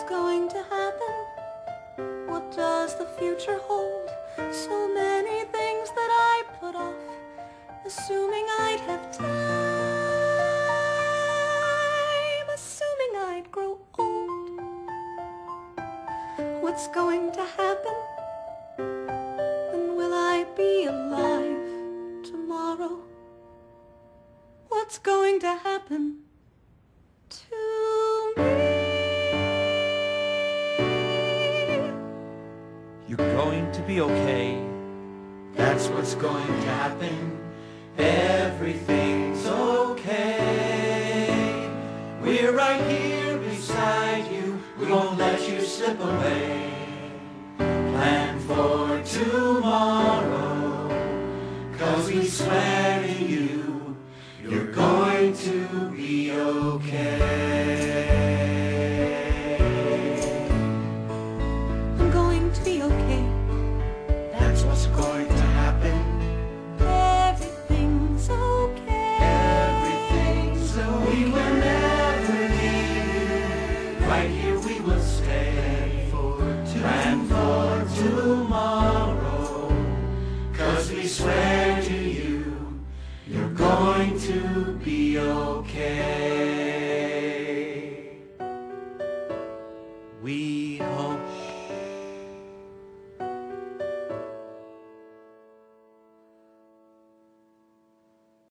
going to happen? What does the future hold? So many things that I put off, assuming I'd have time, assuming I'd grow old. What's going to happen? And will I be alive tomorrow? What's going to happen to me? You're going to be okay. That's what's going to happen. Everything's okay. We're right here beside you. We won't let you slip away. Plan for tomorrow, 'cause we swear to you, you're going to be okay. I'm going to be okay. That's what's going to happen. Everything's okay. Everything's okay. We will never leave you. Right here we will stay. Plan for tomorrow, 'cause we swear to you, you're going to be okay.